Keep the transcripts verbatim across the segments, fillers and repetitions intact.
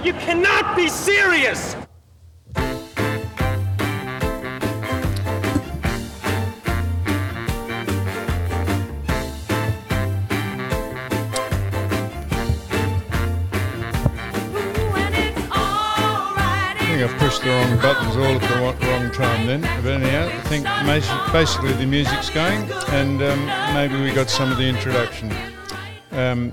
You cannot be serious! I think I've pushed the wrong buttons all at the wrong, wrong time then. But anyhow, I think basically the music's going, and um, maybe we got some of the introduction. Um,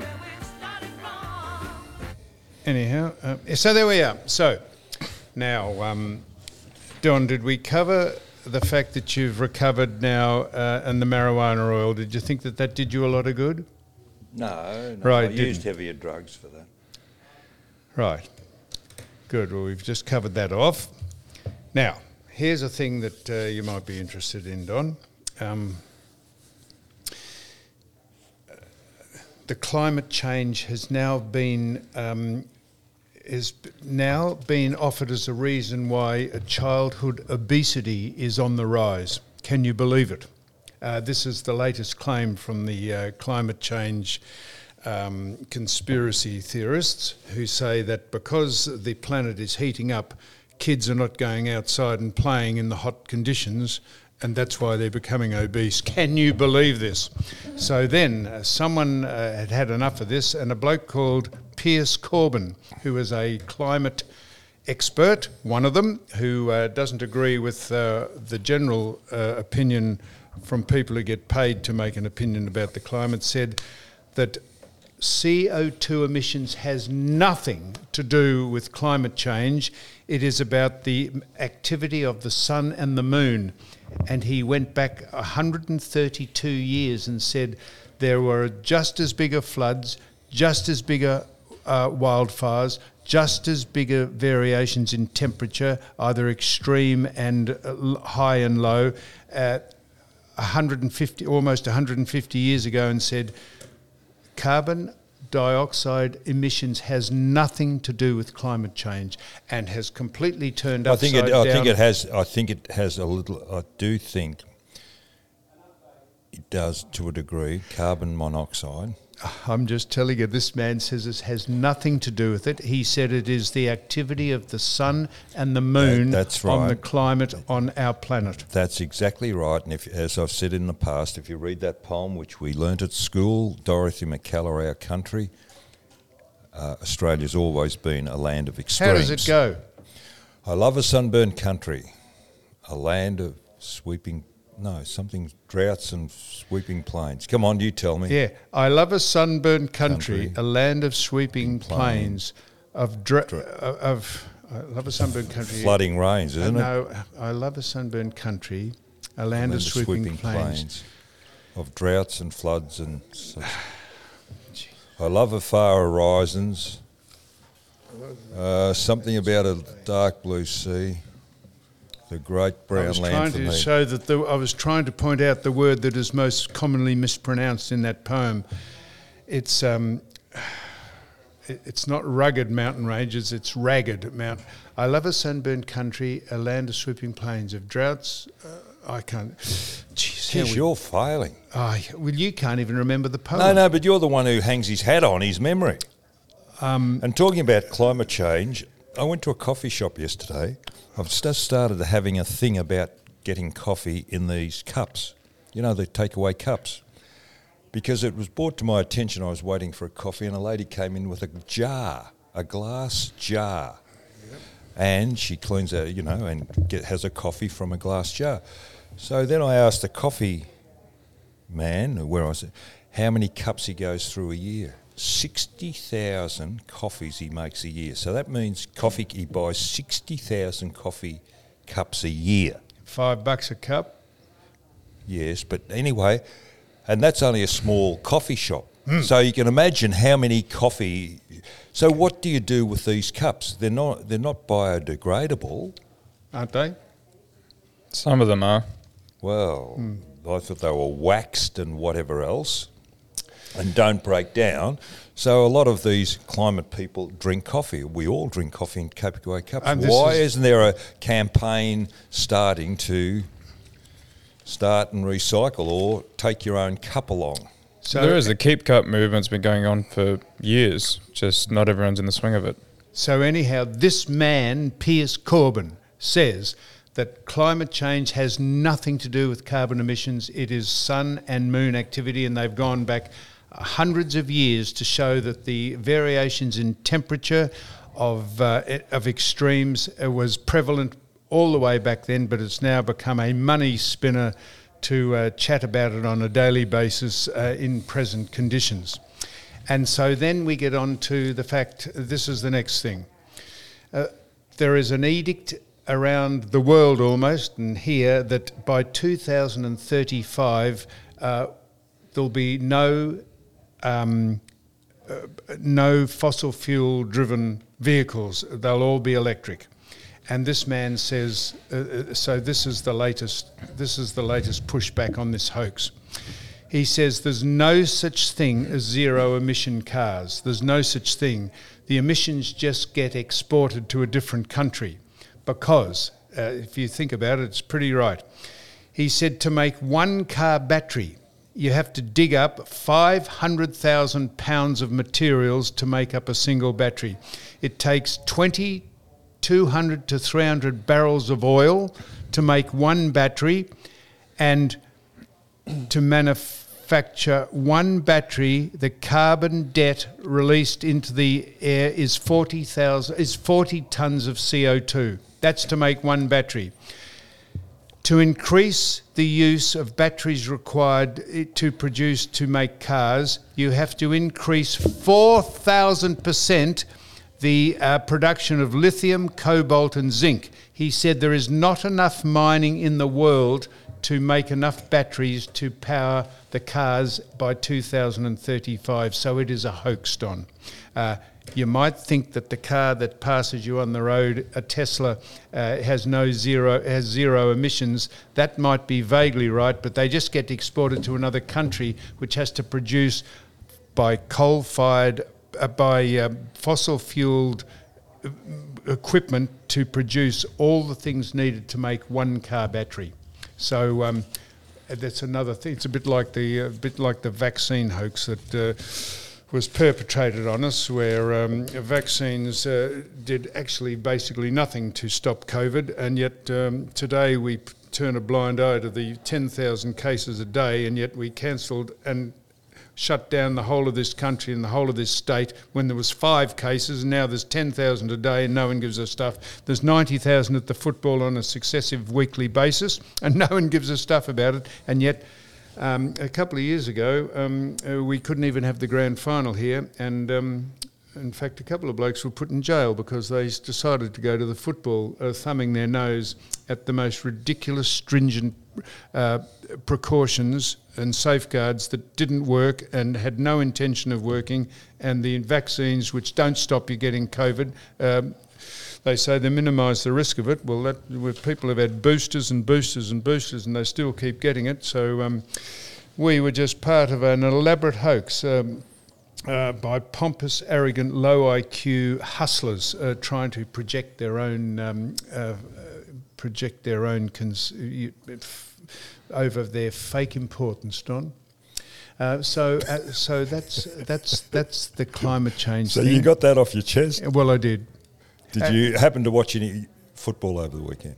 anyhow, uh, so there we are. So now, um, Don, did we cover the fact that you've recovered now uh, and the marijuana oil? Did you think that that did you a lot of good? No, no right, I didn't. used heavier drugs for that. Right. Good. Well, we've just covered that off. Now, here's a thing that uh, you might be interested in, Don. Um, the climate change has now been um, is now been offered as a reason why childhood obesity is on the rise. Can you believe it? Uh, this is the latest claim from the uh, climate change Um, conspiracy theorists who say that because the planet is heating up, kids are not going outside and playing in the hot conditions, and that's why they're becoming obese. Can you believe this? So then uh, someone uh, had had enough of this, and a bloke called Piers Corbyn, who is a climate expert, one of them, who uh, doesn't agree with uh, the general uh, opinion from people who get paid to make an opinion about the climate, said that C O two emissions has nothing to do with climate change. It is about the activity of the sun and the moon. And he went back one hundred thirty-two years and said there were just as bigger floods, just as bigger uh, wildfires, just as bigger variations in temperature, either extreme and uh, high and low, uh, one hundred fifty, almost one hundred fifty years ago, and said carbon dioxide emissions has nothing to do with climate change, and has completely turned I upside think it, down. I think it has. I think it has a little. I do think it does to a degree. Carbon monoxide. I'm just telling you, this man says this has nothing to do with it. He said it is the activity of the sun and the moon That, that's right. on the climate on our planet. That's exactly right. And if, as I've said in the past, if you read that poem, which we learnt at school, Dorothy McCallum, Our Country, uh, Australia's always been a land of extremes. How does it go? I love a sunburned country, a land of sweeping... No, something droughts and sweeping plains. Come on, you tell me. Yeah, I love a sunburned country, Country. a land of sweeping plains, Plains. of dra- of. I love a sunburned country. Flooding rains, isn't uh, it? No, I love a sunburned country, a land, Land of sweeping, plains. of droughts and floods and such. I love a far horizons. Uh, something about a dark blue sea. The great brown I was land trying for to me. show that the, I was trying to point out the word that is most commonly mispronounced in that poem. It's um, it, it's not rugged mountain ranges; it's ragged mountain. I love a sunburned country, a land of sweeping plains, of droughts. Uh, I can't. Jeez, Jeez, you're failing. Oh, well, you can't even remember the poem. No, no, but you're the one who hangs his hat on his memory. Um, and talking about climate change, I went to a coffee shop yesterday. I've just started having a thing about getting coffee in these cups, you know, the takeaway cups, because it was brought to my attention. I was waiting for a coffee and a lady came in with a jar, a glass jar, yep. And she cleans out, you know, and get, has a coffee from a glass jar. So then I asked the coffee man, where I was, how many cups he goes through a year. sixty thousand coffees he makes a year. So that means coffee he buys sixty thousand coffee cups a year. Five bucks a cup? Yes, but anyway, and that's only a small coffee shop. Mm. So you can imagine how many coffee... So what do you do with these cups? They're not, they're not biodegradable. Aren't they? Some of them are. Well, Mm. I thought they were waxed and whatever else, and don't break down. So a lot of these climate people drink coffee. We all drink coffee in takeaway cups. And this Why is- isn't there a campaign starting to start and recycle, or take your own cup along? So there is. The Keep Cup movement's been going on for years, just not everyone's in the swing of it. So anyhow, this man, Piers Corbyn, says that climate change has nothing to do with carbon emissions. It is sun and moon activity, and they've gone back hundreds of years to show that the variations in temperature of uh, of extremes uh, was prevalent all the way back then, but it's now become a money spinner to uh, chat about it on a daily basis uh, in present conditions. And so then we get on to the fact, this is the next thing. Uh, there is an edict around the world almost, and here, that by two thousand thirty-five uh, there'll be no um, uh, no fossil fuel driven vehicles. They'll all be electric. And this man says, uh, so this is the latest. This is the latest pushback on this hoax. He says there's no such thing as zero emission cars. There's no such thing. The emissions just get exported to a different country because, uh, if you think about it, it's pretty right. He said to make one car battery, you have to dig up five hundred thousand pounds of materials to make up a single battery. It takes twenty, two hundred to three hundred barrels of oil to make one battery, and to manufacture one battery, the carbon debt released into the air is forty thousand is forty tons of C O two. That's to make one battery. To increase the use of batteries required to produce to make cars, you have to increase four thousand percent the uh, production of lithium, cobalt and zinc. He said there is not enough mining in the world to make enough batteries to power the cars by two thousand thirty-five, so it is a hoax, Don. Uh, you might think that the car that passes you on the road, a Tesla, uh, has no zero, has zero emissions. That might be vaguely right, but they just get exported to another country which has to produce by coal-fired, uh, by uh, fossil-fueled equipment to produce all the things needed to make one car battery. So um, that's another thing. It's a bit like the uh, bit like the vaccine hoax that uh, was perpetrated on us, where um, vaccines uh, did actually basically nothing to stop COVID, and yet um, today we p- turn a blind eye to the ten thousand cases a day, and yet we cancelled and shut down the whole of this country and the whole of this state when there was five cases, and now there's ten thousand a day and no one gives a stuff. There's ninety thousand at the football on a successive weekly basis and no one gives a stuff about it. And yet um, a couple of years ago um, uh, we couldn't even have the grand final here, and um, in fact a couple of blokes were put in jail because they decided to go to the football uh, thumbing their nose at the most ridiculous stringent uh, precautions and safeguards that didn't work and had no intention of working, and the vaccines which don't stop you getting COVID, um, they say they minimise the risk of it. Well, that, well, people have had boosters and boosters and boosters and they still keep getting it. So um, we were just part of an elaborate hoax um, uh, by pompous, arrogant, low I Q hustlers uh, trying to project their own um, uh, project their own cons- over their fake importance, Don. Uh, so, uh, so that's that's that's the climate change. So thing. you got that off your chest? Well, I did. Did uh, you happen to watch any football over the weekend?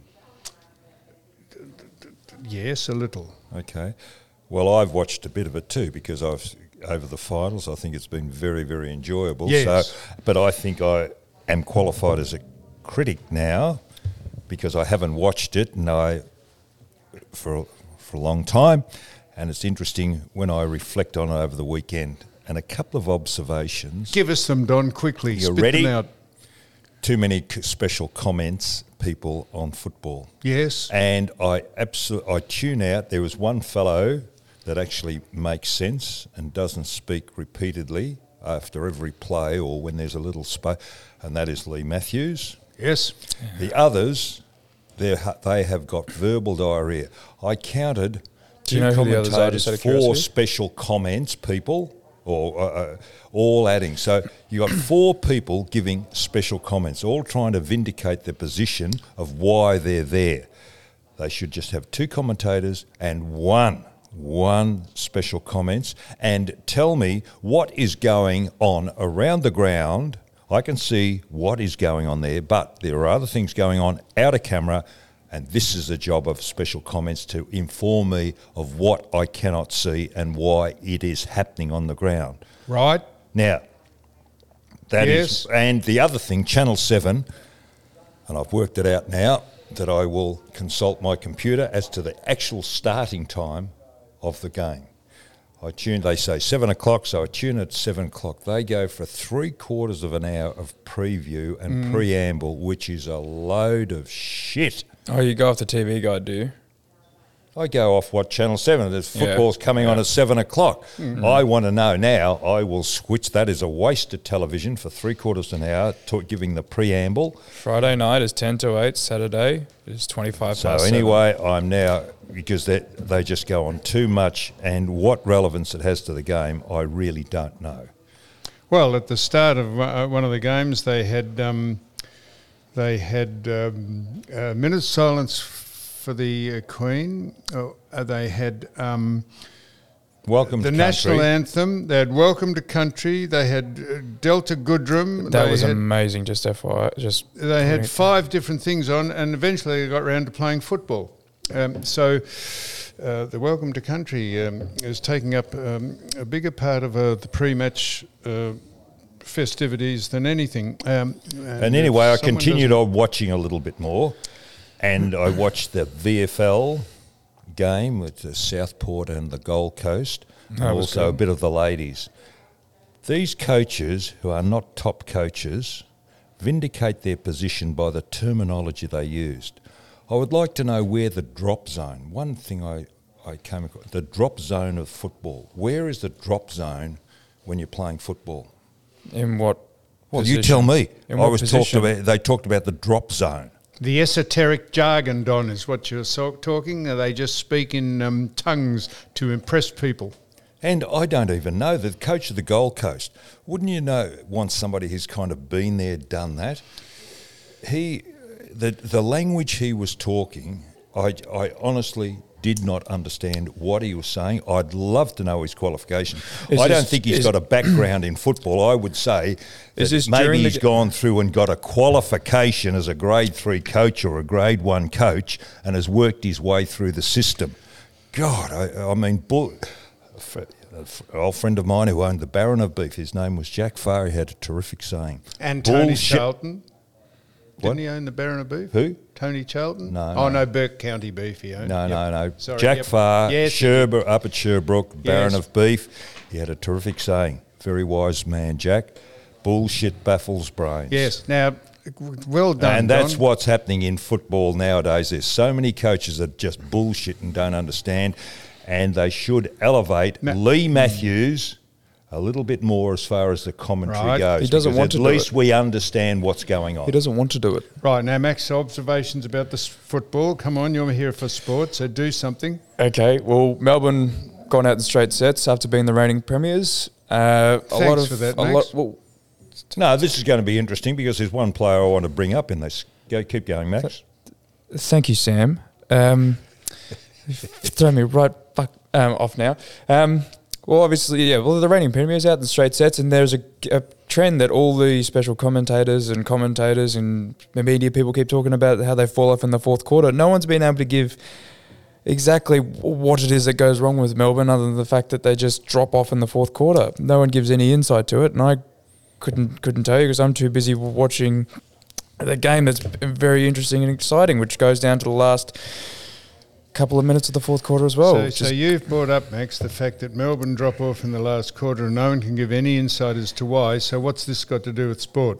Yes, a little. Okay. Well, I've watched a bit of it too because I've over the finals. I think it's been very, very enjoyable. Yes. So, but I think I am qualified as a critic now because I haven't watched it, and I for for a long time, and it's interesting when I reflect on it over the weekend. And a couple of observations. Give us them, Don, quickly. You're Spit ready? them out. Too many c- special comments, people on football. Yes. And I absolutely I tune out. There was one fellow that actually makes sense and doesn't speak repeatedly after every play or when there's a little space, and that is Lee Matthews. Yes. The others, they they have got verbal diarrhea. I counted Do you two know who the others are, just commentators, out of four curiosity? special comments people, or uh, uh, all adding. So you got four people giving special comments, all trying to vindicate their position of why they're there. They should just have two commentators and one, one special comments, and tell me what is going on around the ground I can see what is going on there, but there are other things going on out of camera, and this is the job of special comments to inform me of what I cannot see and why it is happening on the ground. Right. Now, that Yes. is, and the other thing, Channel seven, and I've worked it out now, that I will consult my computer as to the actual starting time of the game. I tune, they say seven o'clock, so I tune at seven o'clock. They go for three quarters of an hour of preview and preamble, which is a load of shit. Oh, you go off the T V guide, do you? I go off what Channel seven, there's Yeah. football's coming on Yeah. at seven o'clock. I want to know now, I will switch, that is a waste of television for three quarters of an hour, to, giving the preamble. Friday night is ten to eight. Saturday is twenty-five So past anyway, I'm now, because they, they just go on too much, and what relevance it has to the game, I really don't know. Well, at the start of uh, one of the games, they had um, they had um, a minute's silence for the uh, Queen. Oh, uh, they had um, Welcome the to national country. anthem. They had "Welcome to Country." They had uh, Delta Goodrum. That they was had, amazing. Just F Y I. Just They had five different things on, and eventually they got round to playing football. Um, so uh, the Welcome to Country um, is taking up um, a bigger part of uh, the pre-match uh, festivities than anything. Um, And anyway, I if someone continued doesn't- on watching a little bit more, and I watched the V F L game with the Southport and the Gold Coast, and That was also a good. bit of the ladies. These coaches, who are not top coaches, vindicate their position by the terminology they used. I would like to know where the drop zone, one thing I, I came across, the drop zone of football. Where is the drop zone when you're playing football? in what? Well, you position? tell me. In I what was position? talked about. They talked about the drop zone. The esoteric jargon, Don, is what you're so talking. They just speak in um, tongues to impress people. And I don't even know the coach of the Gold Coast. Wouldn't you know? Want somebody who's kind of been there, done that. He, the the language he was talking, I I honestly did not understand what he was saying. I'd love to know his qualification. Is I don't this- think he's is- got a background in football. I would say Is that this maybe during the he's g- gone through and got a qualification as a grade three coach or a grade one coach and has worked his way through the system. God, I, I mean, bull, a fr- a fr- an old friend of mine who owned the Baron of Beef, his name was Jack Farr, he had a terrific saying. And Tony Bullshit- Charlton. What? Didn't he own the Baron of Beef? Who? Tony Charlton? No, Oh, no. no, Burke County Beef he owned. No, Yep. no, no. Sorry, Jack yep. Farr, Yes. Sherbrooke, up at Sherbrooke, Baron Yes. of Beef. He had a terrific saying. Very wise man, Jack. Bullshit baffles brains. Yes. Now, well done, And that's Don. what's happening in football nowadays. There's so many coaches that just bullshit and don't understand, and they should elevate Ma- Lee Matthews a little bit more as far as the commentary Right. goes. He doesn't because want at to do least it. we understand what's going on. He doesn't want to do it. Right, now, Max, observations about this football. Come on, you're here for sport, so do something. Okay, well, Melbourne gone out in straight sets after being the reigning premiers. Uh, a lot Thanks of for that, a Max. lot. Well, No, this is going to be interesting because there's one player I want to bring up in this. Go, keep going, Max. thank you, Sam. Um, throw me right fuck, um, off now. Um, well, obviously, yeah. Well, the reigning premiers out in straight sets, and there's a, a trend that all the special commentators and commentators and media people keep talking about how they fall off in the fourth quarter. No one's been able to give exactly what it is that goes wrong with Melbourne, other than the fact that they just drop off in the fourth quarter. No one gives any insight to it, and I couldn't couldn't tell you because I'm too busy watching the game that's very interesting and exciting, which goes down to the last couple of minutes of the fourth quarter as well. so, It's so just- you've brought up, Max, the fact that Melbourne drop off in the last quarter and no one can give any insight as to why. So what's this got to do with sport?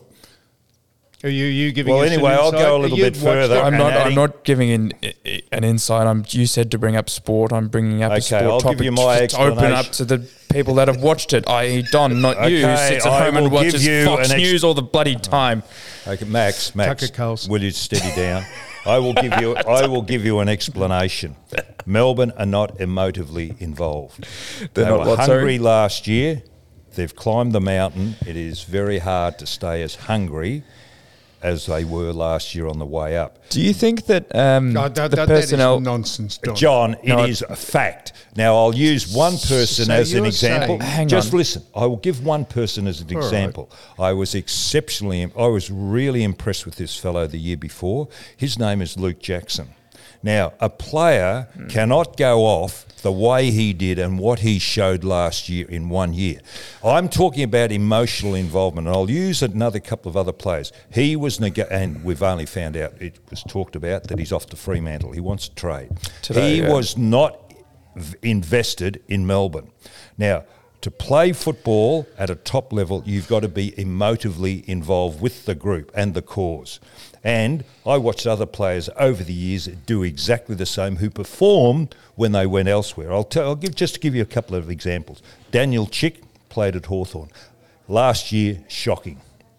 Are you, you giving Well, us an anyway, I'll insight? go a little You've bit watched further. it. I'm and not. adding- I'm not giving in an insight. I'm. You said to bring up sport. I'm bringing up a Okay, sport I'll give topic you my just to open up explanation. to the people that have watched it, that is, Don, not you, who Okay, sits at I home and will give watches you Fox an ex- News all the bloody time. Okay, Max, Max, Tucker Carlson. will you steady down? I will give you. I will give you an explanation. Melbourne are not emotively involved. They're they not were what, sorry? hungry last year. They've climbed the mountain. It is very hard to stay as hungry as they were last year on the way up. Do you think that um, No, that, the that, personnel? that is nonsense, Don. John, it No, is a fact. Now, I'll use one person So as an you're example. saying- Hang Just on. listen. I will give one person as an All right. example. I was exceptionally, I was really impressed with this fellow the year before. His name is Luke Jackson. Now, a player Hmm. cannot go off the way he did and what he showed last year in one year. I'm talking about emotional involvement, and I'll use another couple of other players. He was, neg- and we've only found out, it was talked about, that he's off to Fremantle. He wants to trade. Today, he yeah. was not v- invested in Melbourne. Now, to play football at a top level, you've got to be emotively involved with the group and the cause. And I watched other players over the years do exactly the same who performed when they went elsewhere. I'll, tell, I'll give just to give you a couple of examples. Daniel Chick played at Hawthorn. Last year, shocking.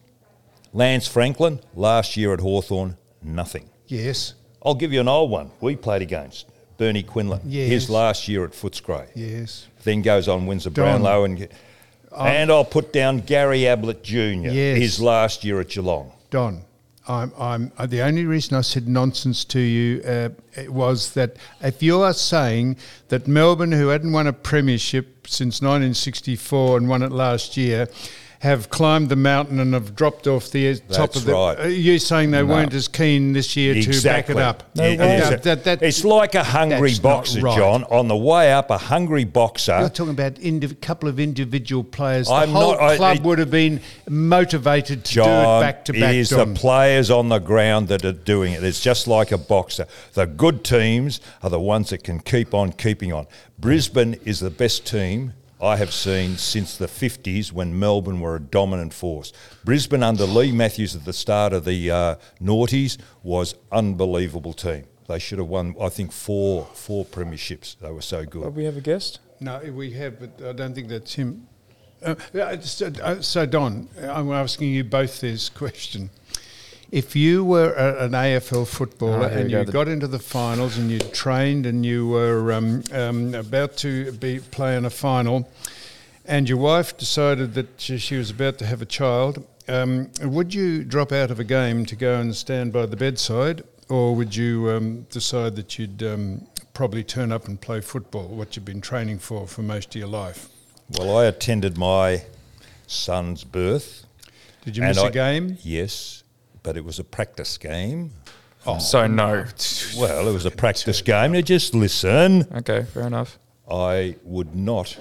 Lance Franklin, last year at Hawthorn, nothing. Yes, I'll give you an old one we played against. Bernie Quinlan, Yes. his last year at Footscray. yes. Then goes on, wins the Don. Brownlow. And, and I'll put down Gary Ablett Junior, Yes. his last year at Geelong. Don, I'm, I'm, uh, the only reason I said nonsense to you uh, it was that if you are saying that Melbourne, who hadn't won a premiership since nineteen sixty-four and won it last year, have climbed the mountain and have dropped off the top That's of the... right. Uh, you're saying they No. weren't as keen this year Exactly. to back it up. It- No, it is that- a- that- that- it's like a hungry that's not boxer, right. John. On the way up, a hungry boxer. You're talking about a couple of individual players. I'm the whole not- I- club it- would have been motivated to John, do it back to back. it is Don. the players on the ground that are doing it. It's just like a boxer. The good teams are the ones that can keep on keeping on. Brisbane is the best team I have seen since the fifties when Melbourne were a dominant force. Brisbane under Lee Matthews at the start of the uh, noughties was unbelievable team. They should have won, I think, four four premierships. They were so Oh, good. we have a guest. No, we have, but I don't think that's him. Uh, yeah, so, uh, so, Don, I'm asking you both this question. If you were a, an A F L footballer Oh, here and we go. you The- got into the finals and you trained and you were um, um, about to be playing a final, and your wife decided that she, she was about to have a child, um, would you drop out of a game to go and stand by the bedside, or would you um, decide that you'd um, probably turn up and play football, what you've been training for for most of your life? Well, I attended my son's birth. Did you and miss a I- game? Yes, but it was a practice game. So no. Well, it was a practice game. Now just listen. Okay, fair enough. I would not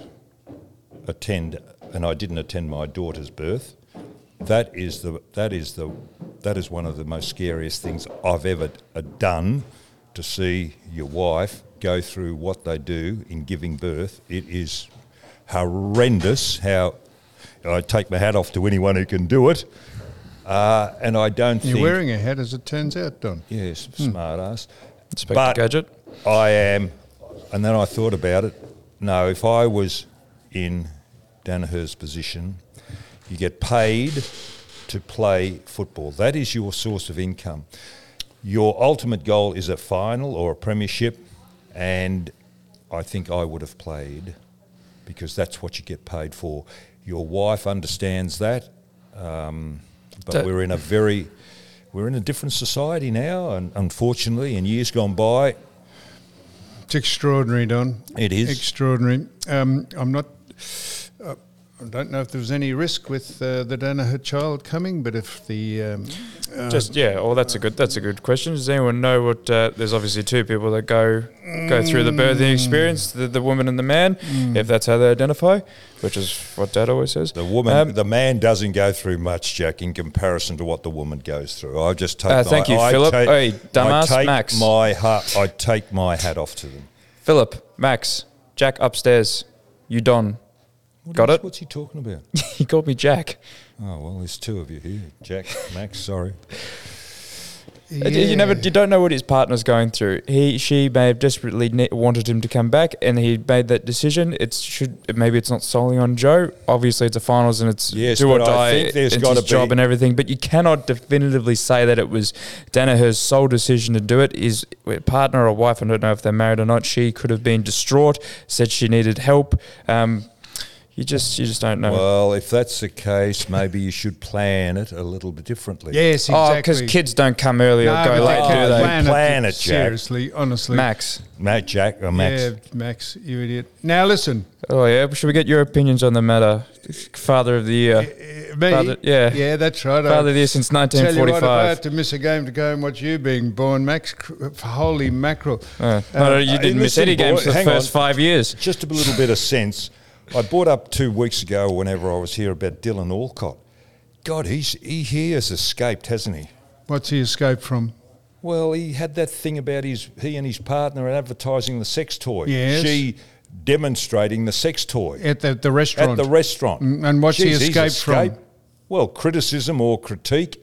attend, and I didn't attend my daughter's birth. That is the that is the that is one of the most scariest things I've ever uh, done. To see your wife go through what they do in giving birth, it is horrendous. How I take my hat off to anyone who can do it, uh, and I don't You're think. wearing a hat, as it turns out, Don. Yes, smart ass. Inspector But Gadget. I am, and then I thought about it. No, if I was in Danaher's position, you get paid to play football. That is your source of income. Your ultimate goal is a final or a premiership, and I think I would have played because that's what you get paid for. Your wife understands that, um, but That- we're in a very, we're in a different society now, and unfortunately, in years gone by, It's extraordinary, Don. It is. extraordinary. Um, I'm not. Uh, I don't know if there was any risk with uh, the Danaher child coming, but if the um, uh, Just yeah, well, that's a good that's a good question. Does anyone know what? Uh, there's obviously two people that go go through the birthing experience, the, the woman and the man, if that's how they identify, which is what Dad always says. the woman, Um, the man doesn't go through much, Jack, in comparison to what the woman goes through. I just take. Uh, my, thank you, I Philip. Take, Hey, dumbass, I take Max. my hat. I take my hat off to them. Philip, Max, Jack upstairs. You Don. What Got is- it? What's he talking about? He called me Jack. Oh well, there's two of you here, Jack, Max. Sorry. Uh, You never, you don't know what his partner's going through. He, she may have desperately ne- wanted him to come back, and he made that decision. It should maybe it's not solely on Joe. Obviously, it's a finals, and it's Yes, do or but I die. think there's it's gotta his job be- and everything. But you cannot definitively say that it was Danaher's sole decision to do it. His partner or wife, I don't know if they're married or not. She could have been distraught, said she needed help. Um, You just you just don't know. Well, if that's the case, maybe you should plan it a little bit differently. Yes, oh, exactly. because kids don't come early or No, go but late, they do can they? plan, Plan it, it, Jack. Seriously, honestly. Max. Matt, Jack, or Max. Yeah, Max, you idiot. Now listen, Oh yeah. Should we get your opinions on the matter? Father of the year. uh, me. Father- yeah. yeah, that's right. Father of the year since nineteen Tell you what, if I forty-five. had to miss a game to go and watch you being born, Max, cr- holy mackerel. Uh, no, you didn't miss listen, any games boy, for the hang first on. five years. Just a little bit of sense. I brought up two weeks ago, whenever I was here, about Dylan Alcott. God, he's he, he has escaped, hasn't he? What's he escaped from? Well, he had that thing about his he and his partner advertising the sex toy. Yes. She demonstrating the sex toy At the, the restaurant. at the restaurant. Mm, and what's he Jeez, he's escaped from? Well, criticism or critique.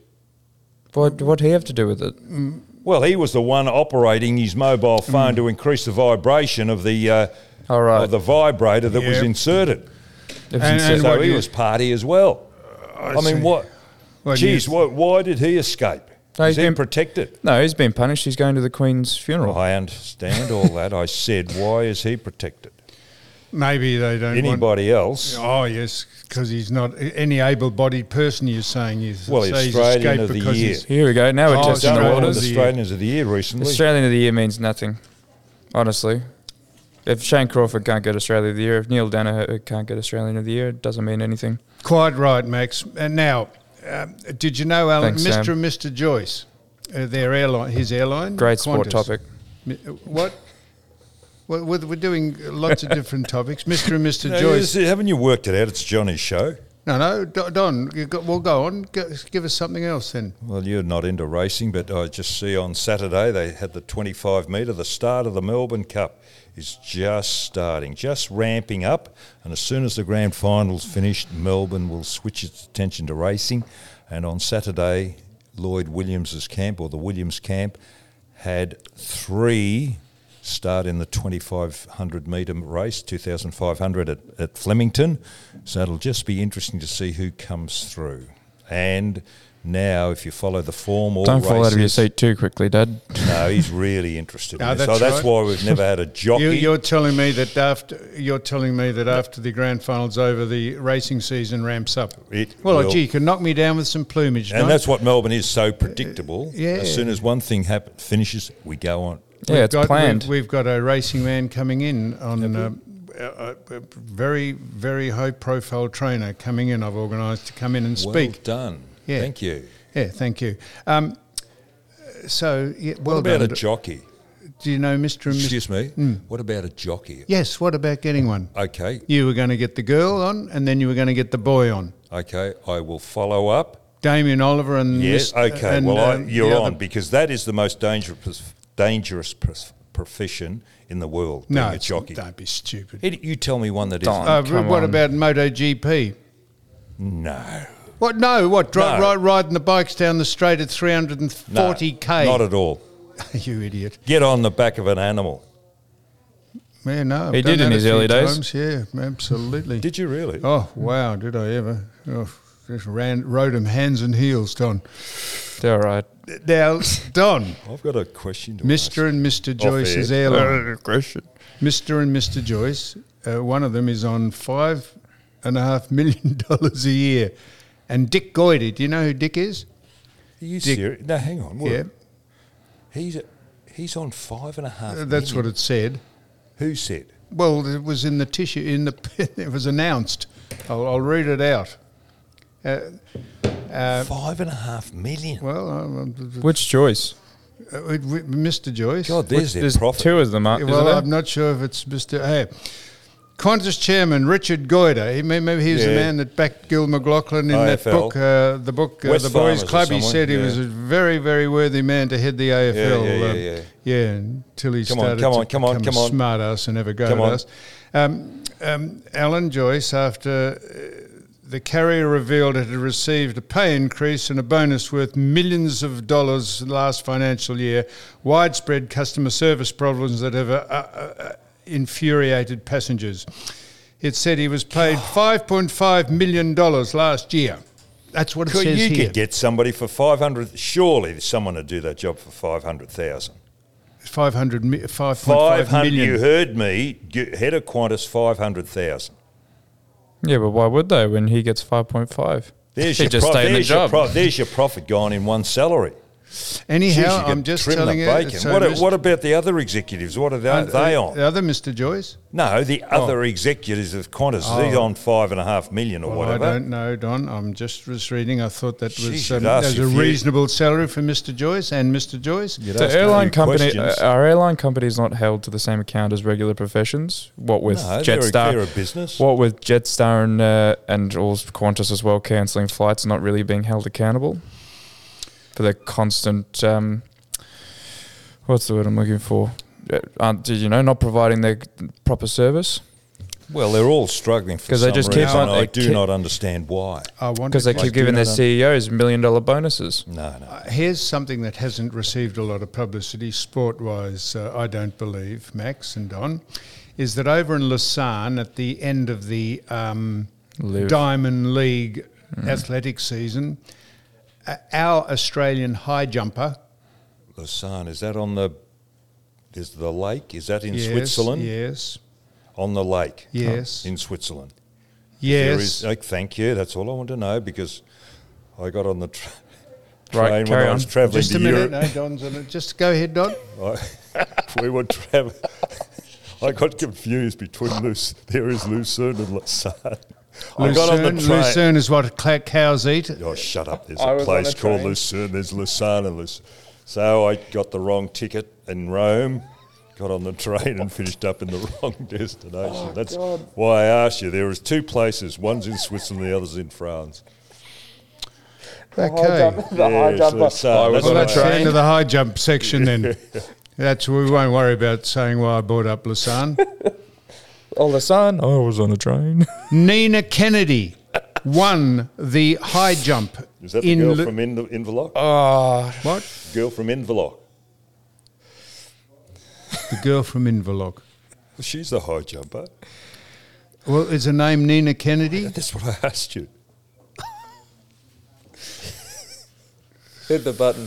What what do he have to do with it? Well, he was the one operating his mobile phone to increase the vibration of the uh, All right. of the vibrator that was Yeah. inserted. If And- he and said- So what he you- was party as well. I, mean, see. what? What Geez, you- why, why did he escape? No, Is he's he been- protected? no, he's been punished. He's going to the Queen's funeral. Well, I understand all that. I said, why is he protected? Maybe they don't want... Anybody else? Oh, yes, because he's not... Any able-bodied person you're saying is... Well, say he's Australian escaped of the because year. he's- Here we go. Now we're Oh, testing the Done Australian one of waters. the the year. Australians of the year recently. Australian of the year means nothing, honestly. If Shane Crawford can't get Australia of the year, if Neil Danaher can't get Australian of the year, it doesn't mean anything. Quite right, Max. And now, um, did you know, Alan, Thanks, Mister Sam. and Mister Joyce, uh, their airline, his airline? Great sport Qantas. topic. Mi- uh, What? Well, we're we're doing lots of different topics. Mister and Mister No, Joyce. is- haven't you worked it out? It's Johnny's show. No, no, Do- Don, you got, well, go on. Go, give us something else then. Well, you're not into racing, but I just see on Saturday they had the twenty-five metre. The start of the Melbourne Cup is just starting, just ramping up. And as soon as the grand final's finished, Melbourne will switch its attention to racing. And on Saturday, Lloyd Williams's camp, or the Williams camp, had three start in the twenty-five hundred metre race, two thousand five hundred at, at Flemington. So it'll just be interesting to see who comes through. And now, if you follow the form, all Don't fall out of your races- seat too quickly, Dad. No, he's really interested. No, in this. that's So that's right. why we've never had a jockey. You, you're telling me that after you're telling me that after the grand final's over, the racing season ramps up. It well, will. gee, you can knock me down with some plumage, and don't that's what Melbourne is, so predictable. yeah. As soon as one thing happen, finishes, we go on. Yeah, We've it's got, planned. We've, we've got a racing man coming in on uh, a, a very, very high-profile trainer coming in. I've organised to come in and Well speak. done. Yeah. Thank you. Yeah, thank you. Um, so, yeah, well What about done. a jockey? Do you know Mister and Mister Excuse me. What about a jockey? Yes. What about getting one? Okay. You were going to get the girl on, and then you were going to get the boy on. Okay. I will follow up. Damien Oliver and Yes. Mis- Okay. and, well, I, um, you're the on other- because that is the most dangerous dangerous prof- profession in the world. No, being a it's- jockey. don't be stupid. Hey, you tell me one that Don't. isn't. Uh, come what on. about MotoGP? No. What? No. What? Dri- No. ri- riding the bikes down the straight at three hundred No, forty k. Not at all. You idiot. Get on the back of an animal. Yeah, no. I've He done did in that a his few early days. times. Yeah, absolutely. Did you really? Oh wow! Did I ever? Oh, just ran, rode him hands and heels, Don. They're all right. Now, Don, I've got a question to Mister ask. and Mister Joyce's air. airline. Question. Mister and Mister Joyce, uh, one of them is on five and a half million dollars a year, and Dick Goyder. Do you know who Dick is? Are you Dick- serious? No, hang on. What? Yeah, He's he's on five and a half. uh, that's what million. it said. Who said? Well, it was in the tissue. In the it was announced. I'll, I'll read it out. Uh, uh, Five and a half million. well, uh, Which choice? uh, uh, Mister Joyce. God, there's Which, their there's profit. two of them, aren't well, there? I'm not sure if it's Mister Hey, Qantas chairman Richard Goyder. He, maybe he was the Yeah. man that backed Gil McLaughlin in I that F L. book, uh, the book, uh, West The Boys Farmers or Club. He someone, said he yeah. was a very, very worthy man to head the A F L. Yeah, yeah, um, yeah, yeah. yeah, until he Come on, started come to on, come on, become come a on. smart ass and never go Come at on. us. Um, um, Alan Joyce, after uh, the carrier revealed it had received a pay increase and a bonus worth millions of dollars last financial year, widespread customer service problems that have uh, uh, uh, infuriated passengers. It said he was paid five point five million dollars last year. That's what it Could, says you here. could get somebody for five hundred. Surely someone would do that job for five hundred thousand. five hundred, mi- five point Five five hundred. million. You heard me. G- Head of Qantas, five hundred thousand. Yeah, but why would they when he gets five point five? There's He your, just pro- stay in the there's, your job. pro- there's your profit gone in one salary. Anyhow, Jeez, you I'm could just trim telling the you. bacon. so what, Mister what about the other executives? What are they, uh, they uh, on? The other Mister Joyce? No, the other executives of Qantas. Oh. He's on five and a half million or Well, whatever. I don't know, Don. I'm just was reading. I thought that was, Jeez, um, you'd ask that was a if you- reasonable salary for Mister Joyce and Mister Joyce. You'd The ask airline no company, uh, questions. our airline company is not held to the same account as regular professions. What with No, they're a- Jetstar, they're a business. what with Jetstar and uh, and also Qantas as well, cancelling flights, not really being held accountable for the constant. Um, what's the word I'm looking for? Uh, aren't- you know, not providing their proper service Well, they're all struggling for 'Cause some they just keep reason. on- I they do keep- not understand why. I wanted because they to- keep do giving their not un- C E Os million dollar bonuses. No, no. Uh, Here's something that hasn't received a lot of publicity, sport-wise, uh, I don't believe, Max and Don, is that over in Lausanne at the end of the um, Live. Diamond League athletic season, uh, our Australian high jumper, Lausanne, is that on the, is the lake? Is that in yes, Switzerland? yes, On the lake? Yes. In Switzerland? yes, There is, oh, thank you. That's all I want to know because I got on the tra- Right, train when carry I was on. travelling just to a minute, Europe. no, Don's on it. Just go ahead, Don. I, we were traveling. I got confused between Luc- there is Lucerne and Lausanne. I got on the Lucerne, train. Lucerne is what cla- cows eat. Oh, shut up. There's I a was on place a called train. Lucerne. There's Lausanne and Lucerne. So I got the wrong ticket in Rome, got on the train and finished up in the wrong destination. That's why I asked you. There is two places. One's in Switzerland, the other's in France. Okay. The high Yes, jumper. Lausanne. I was That's Well, on a that's the train. end of the high jump section then. That's we won't worry about saying why I brought up Lausanne. Oh, the sun. I was on a train. Nina Kennedy won the high jump. Is that the in girl Lu- from In- Inverloch? Oh, what? Girl from Inverloch. The girl from Inverloch. She's the high jumper. Well, is her name Nina Kennedy? That's what I asked you. hit the button.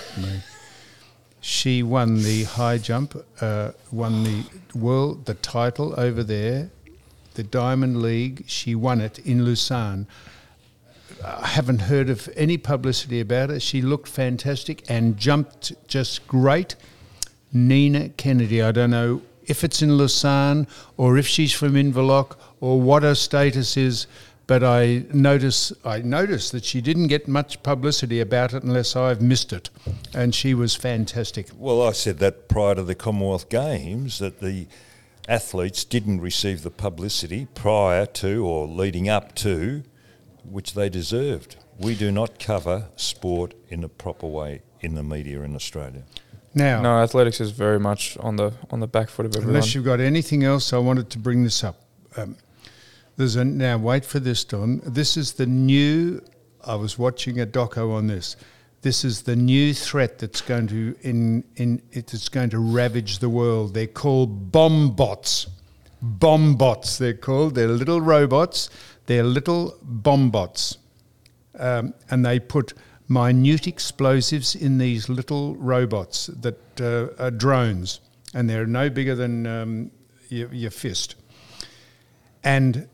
She won the high jump, uh, won the world, the title over there, the Diamond League. She won it in Lausanne. I haven't heard of any publicity about her. She looked fantastic and jumped just great. Nina Kennedy. I don't know if it's in Lausanne or if she's from Inverloch or what her status is, but I notice I noticed that she didn't get much publicity about it unless I've missed it, and she was fantastic. Well, I said that prior to the Commonwealth Games, that the athletes didn't receive the publicity prior to or leading up to which they deserved. We do not cover sport in a proper way in the media in Australia. Now, No, athletics is very much on the on the back foot of everyone. unless you've got anything else, I wanted to bring this up. Um, there's a now wait for this, Don. This is the new. I was watching a doco on this. This is the new threat that's going to in in it's going to ravage the world. They're called bomb bots. Bomb bots. They're called. They're little robots. They're little bomb bots, um, and they put minute explosives in these little robots that uh, are drones, and they're no bigger than um, your, your fist. And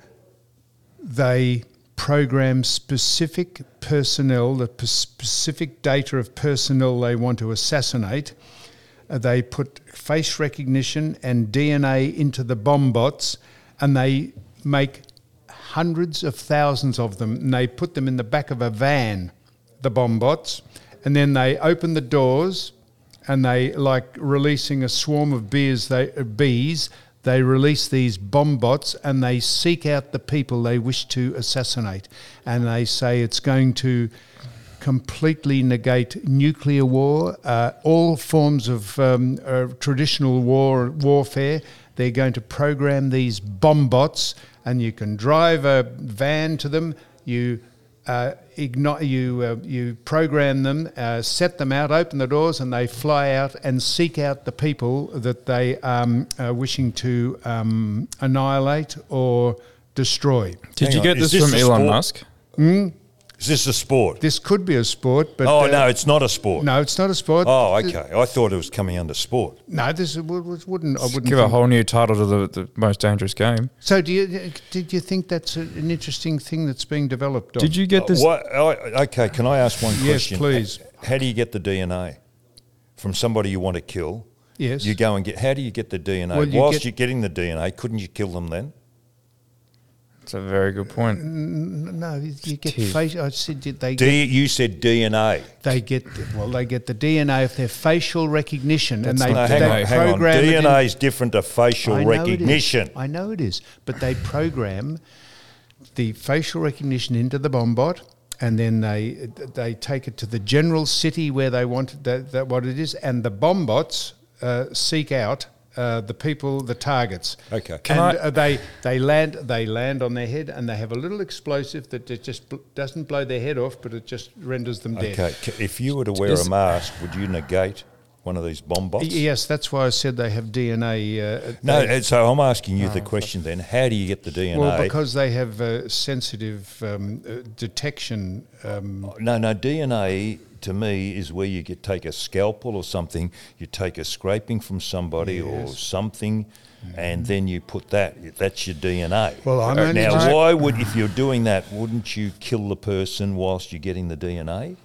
they program specific personnel, the p- specific data of personnel they want to assassinate. Uh, they put face recognition and D N A into the bomb bots, and they make hundreds of thousands of them, and they put them in the back of a van, the bomb bots, and then they open the doors, and they, like releasing a swarm of bees, they, uh, bees, they release these bomb bots, and they seek out the people they wish to assassinate, and they say it's going to completely negate nuclear war, uh, all forms of um, uh, traditional war warfare. They're going to program these bomb bots, and you can drive a van to them. You uh, ignite, you uh, you program them, uh, set them out, open the doors, and they fly out and seek out the people that they um, are wishing to um, annihilate or destroy. Did Hang you on, get is this this from the Elon sport? Musk? Is Is this a sport? This could be a sport, but oh, uh, no, it's not a sport. no, it's not a sport. Oh, okay. I thought it was coming under sport. No, this would- would- wouldn't. I wouldn't Give a think- whole new title to the, the most dangerous game. So, do you did you think that's a, an interesting thing that's being developed? Don? Did you get Uh, this? what, I, okay, can I ask one Yes, question? please. How do you get the D N A from somebody you want to kill? Yes. You go and get. How do you get the D N A? Well, you Whilst get- you're getting the D N A, couldn't you kill them then? That's a very good point. No, you get Teeth. face. I said you- they D, get, you said D N A. they get well, they get the D N A of their facial recognition, and That's they, No, not hang they on, hang on. program it D N in- A is different to facial I know it is. recognition. I know it is, but they program the facial recognition into the bombot, and then they they take it to the general city where they want that, that what it is, and the bombots uh, seek out uh, the people, the targets. Okay. Can and I- uh, they they land they land on their head, and they have a little explosive that it just bl- doesn't blow their head off, but it just renders them dead. Okay, c- if you were to wear Is- a mask, would you negate one of these bomb bots? Yes, that's why I said they have D N A. Uh, No, they- and so I'm asking you the question then. How do you get the D N A? well, because they have uh, sensitive um, uh, detection. Um, No, no, D N A to me is where you get take a scalpel or something, you take a scraping from somebody or something, and then you put that, that's your D N A. Well, I'm only now, just- why would, if you're doing that, wouldn't you kill the person whilst you're getting the D N A?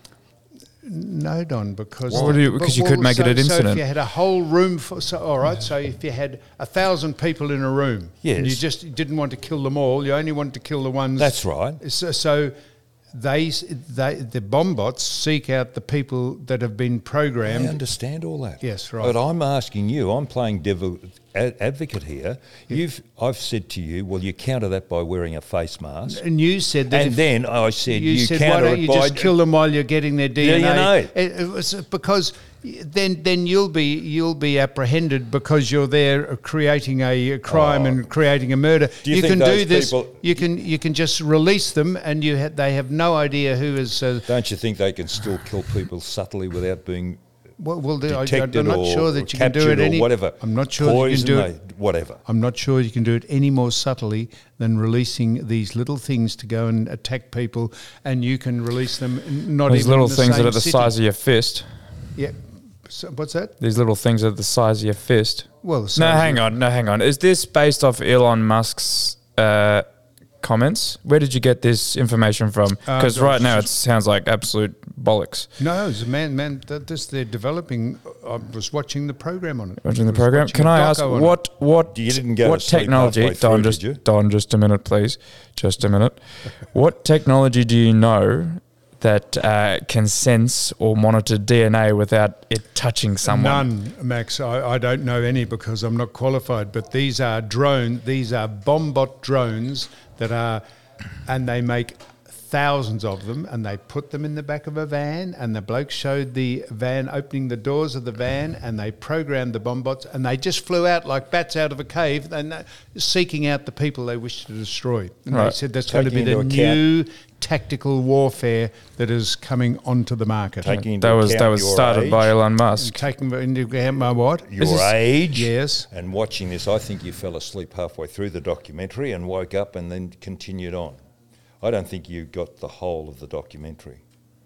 No, Don, because Why would you- but- because you well, could make so, it an So incident. if you had a whole room, for, so all right. So if you had a thousand people in a room, and you Yes. just didn't want to kill them all, you only wanted to kill the ones. That's right. So, so they, s- they, the bombots seek out the people that have been I programmed. understand all that. Yes, right. But I'm asking you, I'm playing devil ad- advocate here. You've, I've said to you, well, you counter that by wearing a face mask. And you said that. And if- then I said you, you, said, why counter don't it you by just kill them while you're getting their D N A? D N A. It, it was because then then you'll be you'll be apprehended because you're there creating a crime Oh. and creating a murder. Do you think can those do this. people- You can you can just release them, and you ha- they have no idea who is. Uh, Don't you think they can still kill people subtly without being well, well I, detected I'm not or, sure or that you can do it captured or any. whatever? I'm not sure Poison, you can do they- it. whatever. I'm not sure you can do it any more subtly than releasing these little things to go and attack people, and you can release them n- not These even little in the things that same are the city. size of your fist. Yeah. So, what's that? These little things are the size of your fist. Well, the No, size hang of- on. No, hang on. Is this based off Elon Musk's uh, comments? Where did you get this information from? Uh, Because that right was now it just- sounds like absolute bollocks. No, it's a man, man. That this they're developing. I was watching the program on it. Watching the I was program. watching Can a I ask doco on what what You didn't go what to sleep technology? halfway through, Don, did just you? Don, just a minute, please. Just a minute. What technology do you know that uh, can sense or monitor D N A without it touching someone? None, Max. I, I don't know any because I'm not qualified. But these are drone. These are bombot drones that are, and they make thousands of them, and they put them in the back of a van. And the bloke showed the van opening the doors of the van, and they programmed the bombots, and they just flew out like bats out of a cave, and uh, seeking out the people they wish to destroy. And they Right. said that's going to be Taking the into account- new tactical warfare that is coming onto the market. Taking into That was that account was your started by age, Elon And Musk. taking into account my what? your Is this- age, Yes. and watching this, I think you fell asleep halfway through the documentary and woke up and then continued on. I don't think you got the whole of the documentary.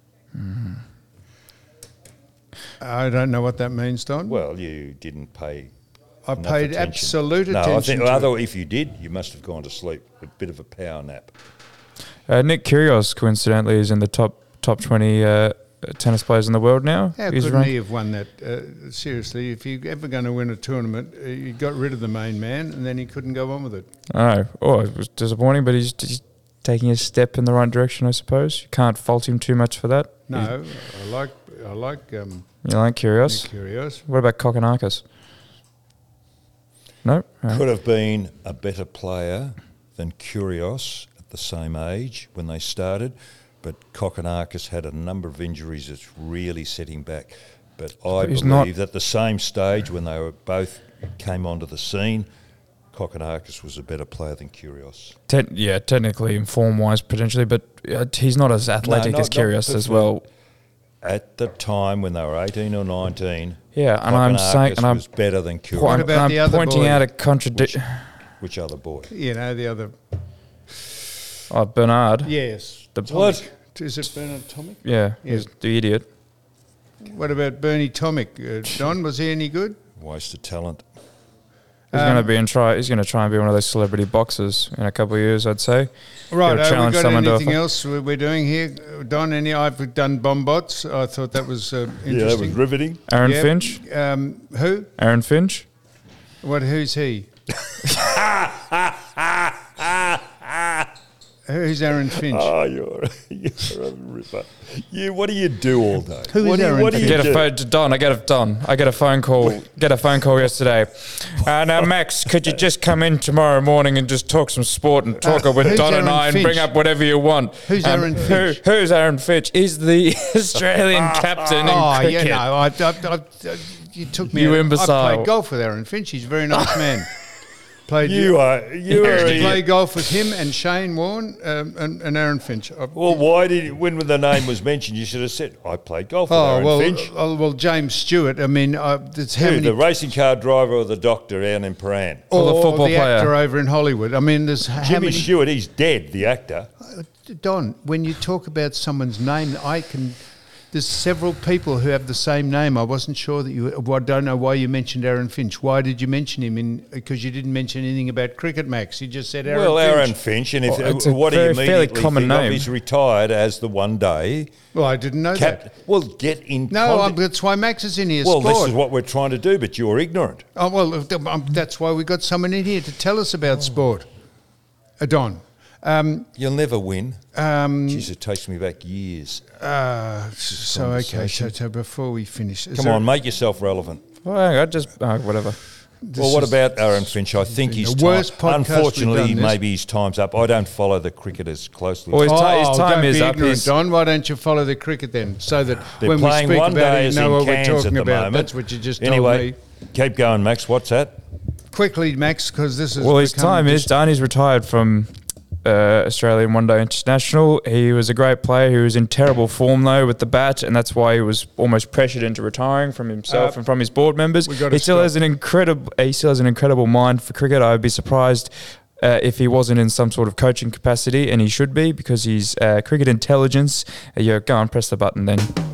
I don't know what that means, Don. Well, you didn't pay. I enough paid attention. absolute No, I attention think, to well, it. other, if you did, you must have gone to sleep. A bit of a power nap. Uh, Nick Kyrgios, coincidentally, is in the top top twenty uh, tennis players in the world now. How He's couldn't ranked- he have won that? Uh, seriously, if you're ever going to win a tournament, uh, you got rid of the main man, and then he couldn't go on with it. I know. Oh, it was disappointing, but he's, he's taking a step in the right direction, I suppose. You can't fault him too much for that. No, I like I like um, You like Kyrgios? Nick Kyrgios. What about Kokonakis? No? All right. Could have been a better player than Kyrgios at the same age when they started, but Kokonakis had a number of injuries that's really set him back. But I He's believe not- at the same stage when they were both came onto the scene, Kokonakis was a better player than Kyrgios. Te- yeah, technically, in form-wise, potentially, but uh, he's not as athletic not- as not Kyrgios as perfect. well. At the time when they were eighteen or nineteen, Yeah, and I'm saying, Kokonakis and I'm, was better than Kyrgios. What I'm, about I'm the other pointing boy? out a contradiction. Which other boy? You know the other. Oh, Bernard. Yes, The Tommy, What? Is it Bernard Tomic? Yeah, Yeah. he's the idiot. What about Bernie Tomic? Uh, Don, was he any good? Waste of talent. He's Um, going to be in try. He's going to try and be one of those celebrity boxers in a couple of years, I'd say. Right, Gotta uh, we challenge got someone to anything a- else we- we're doing here? Don, any? I've done bombots. I thought that was uh, interesting. Yeah, that was riveting. Aaron Yeah. Finch. Um, who? Aaron Finch. What? Who's he? Who's Aaron Finch? Oh, you're, you're a ripper. You, what do you do all day? Who is what do you, Aaron what do Finch? you Get do? a phone to Don. I get a Don. I get a phone call. Get a phone call yesterday. Uh, now, Max, could you just come in tomorrow morning and just talk some sport and talk Uh, with who's Don and Aaron I and Finch? bring up whatever you want. Who's Um, Aaron who- Finch? who's Aaron Finch? He's the Australian captain in Oh, cricket. yeah, no. I, I, I, I, you took me. You out. imbecile. I played golf with Aaron Finch. He's a very nice man. Played. You are. You I are. used to a- play golf with him and Shane Warne um, and, and Aaron Finch. I- Well, why did you, when the name was mentioned, you should have said, I played golf with Oh Aaron well, Finch. oh, well, James Stewart. I mean, uh, there's how Who, many? the racing car driver or the doctor down in Paran? Or the or football the player. actor over in Hollywood. I mean, there's how Jimmy many? Stewart, he's dead, the actor. Don, when you talk about someone's name, I can. There's several people who have the same name. I wasn't sure that you. Well, I don't know why you mentioned Aaron Finch. Why did you mention him? In because you didn't mention anything about cricket, Max. You just said Aaron well, Finch. Aaron Finch, and if Well, it's a what do you very fairly immediately common think of? name. He's retired as the one day Well, I didn't know cap. that. Well, get in. No, I'm, contact- that's why Max is in here. well, sport. this is what we're trying to do, but you're ignorant. Oh, well, um, that's why we got someone in here to tell us about sport. Uh, Don. Um, You'll never win. um, Jeez, it takes me back years. uh, so, okay, so, conversation. so before we finish. is Come there- on, make yourself relevant. Well, hang on, just uh, whatever. Well, what is- about Aaron Finch? I think he's the time, worst podcast we've unfortunately, done this. maybe his time's up. I don't follow the cricket as closely. Well, his, ti- his Oh, time don't is be up. ignorant, He's, Don. Why don't you follow the cricket then, so that They're when we playing speak one about day it, as you know in what we're Cairns at talking the about? moment. That's what you just anyway, told me. keep going, Max. What's that? Quickly, Max, because this is well, his become time is just- done. He's retired from uh, Australian One Day International. He was a great player. He was in terrible form though with the bat, and that's why he was almost pressured into retiring from himself Uh, and from his board members. we gotta He still stop. has an incredible. He still has an incredible mind for cricket. I'd be surprised. Uh, if he wasn't in some sort of coaching capacity, and he should be because he's uh, cricket intelligence. Uh, yeah, go on, press the button then.